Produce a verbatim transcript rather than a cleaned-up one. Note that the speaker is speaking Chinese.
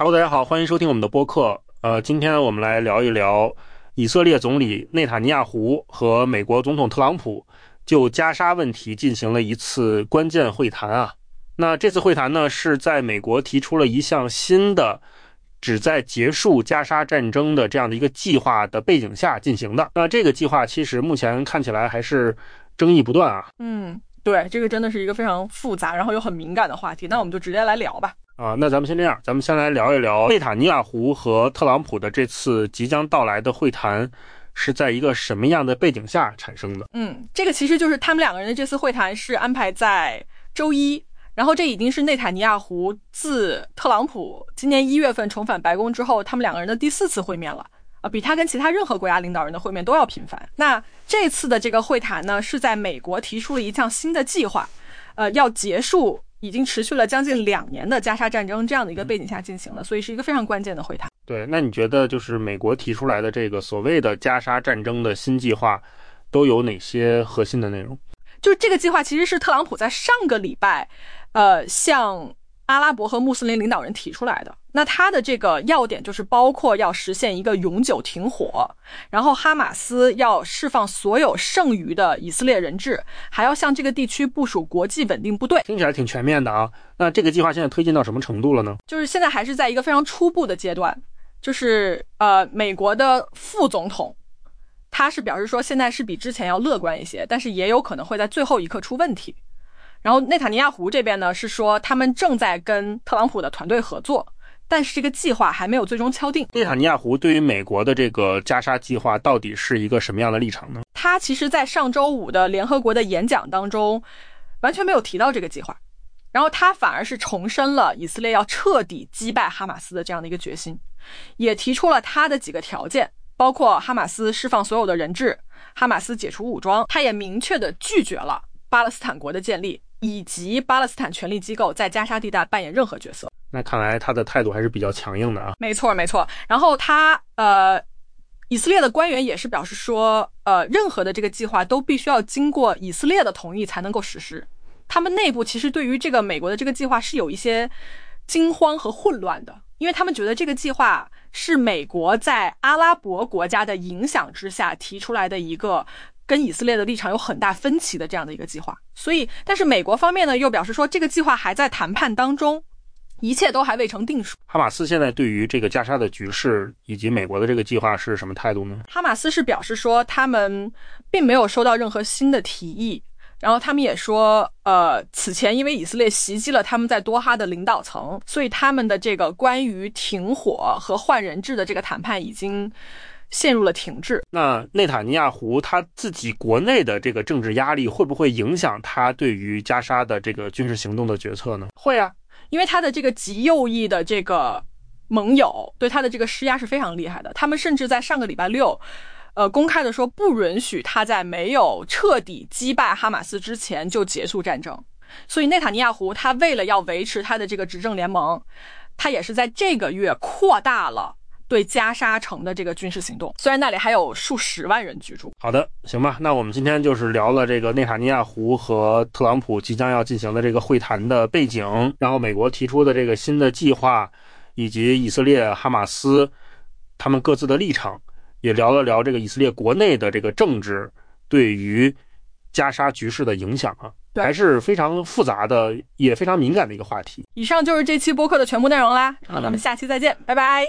Hello， 大家好，欢迎收听我们的播客。呃，今天我们来聊一聊以色列总理内塔尼亚胡和美国总统特朗普就加沙问题进行了一次关键会谈啊。那这次会谈呢，是在美国提出了一项新的旨在结束加沙战争的这样的一个计划的背景下进行的。那这个计划其实目前看起来还是争议不断啊。 嗯，对，这个真的是一个非常复杂然后又很敏感的话题，那我们就直接来聊吧。 啊，那咱们先这样，咱们先来聊一聊内塔尼亚胡和特朗普的这次即将到来的会谈是在一个什么样的背景下产生的。 嗯，这个其实就是他们两个人的这次会谈是安排在周一，然后这已经是内塔尼亚胡自特朗普今年一月份重返白宫之后，他们两个人的第四次会面了啊，比他跟其他任何国家领导人的会面都要频繁。那这次的这个会谈呢，是在美国提出了一项新的计划，呃，要结束已经持续了将近两年的加沙战争这样的一个背景下进行的，所以是一个非常关键的会谈。 对，那你觉得就是美国提出来的这个所谓的加沙战争的新计划都有哪些核心的内容？ 就是这个计划其实是特朗普在上个礼拜呃，向阿拉伯和穆斯林领导人提出来的。那他的这个要点就是包括要实现一个永久停火，然后哈马斯要释放所有剩余的以色列人质，还要向这个地区部署国际稳定部队。 听起来挺全面的啊。那这个计划现在推进到什么程度了呢？ 就是现在还是在一个非常初步的阶段，就是呃，美国的副总统他是表示说现在是比之前要乐观一些，但是也有可能会在最后一刻出问题。然后内塔尼亚胡这边呢是说他们正在跟特朗普的团队合作，但是这个计划还没有最终敲定。 内塔尼亚胡对于美国的这个加沙计划到底是一个什么样的立场呢？ 他其实在上周五的联合国的演讲当中完全没有提到这个计划，然后他反而是重申了以色列要彻底击败哈马斯的这样的一个决心，也提出了他的几个条件，包括哈马斯释放所有的人质，哈马斯解除武装，他也明确的拒绝了巴勒斯坦国的建立，以及巴勒斯坦权力机构在加沙地带扮演任何角色。 那看来他的态度还是比较强硬的啊。 没错没错。然后他呃，以色列的官员也是表示说，呃，任何的这个计划都必须要经过以色列的同意才能够实施。他们内部其实对于这个美国的这个计划是有一些惊慌和混乱的，因为他们觉得这个计划是美国在阿拉伯国家的影响之下提出来的一个跟以色列的立场有很大分歧的这样的一个计划。所以但是美国方面呢又表示说这个计划还在谈判当中，一切都还未成定数。 哈马斯现在对于这个加沙的局势以及美国的这个计划是什么态度呢？ 哈马斯是表示说他们并没有收到任何新的提议，然后他们也说呃，此前因为以色列袭击了他们在多哈的领导层，所以他们的这个关于停火和换人质的这个谈判已经陷入了停滞。 那内塔尼亚胡他自己国内的这个政治压力会不会影响他对于加沙的这个军事行动的决策呢？ 会啊，因为他的这个极右翼的这个盟友对他的这个施压是非常厉害的，他们甚至在上个礼拜六呃，公开的说不允许他在没有彻底击败哈马斯之前就结束战争。所以内塔尼亚胡他为了要维持他的这个执政联盟，他也是在这个月扩大了对加沙城的这个军事行动，虽然那里还有数十万人居住。 好的，行吧，那我们今天就是聊了这个内塔尼亚胡和特朗普即将要进行的这个会谈的背景，然后美国提出的这个新的计划，以及以色列、哈马斯他们各自的立场，也聊了聊这个以色列国内的这个政治对于加沙局势的影响啊，还是非常复杂的，也非常敏感的一个话题。 以上就是这期播客的全部内容啦，好，咱们下期再见，拜拜。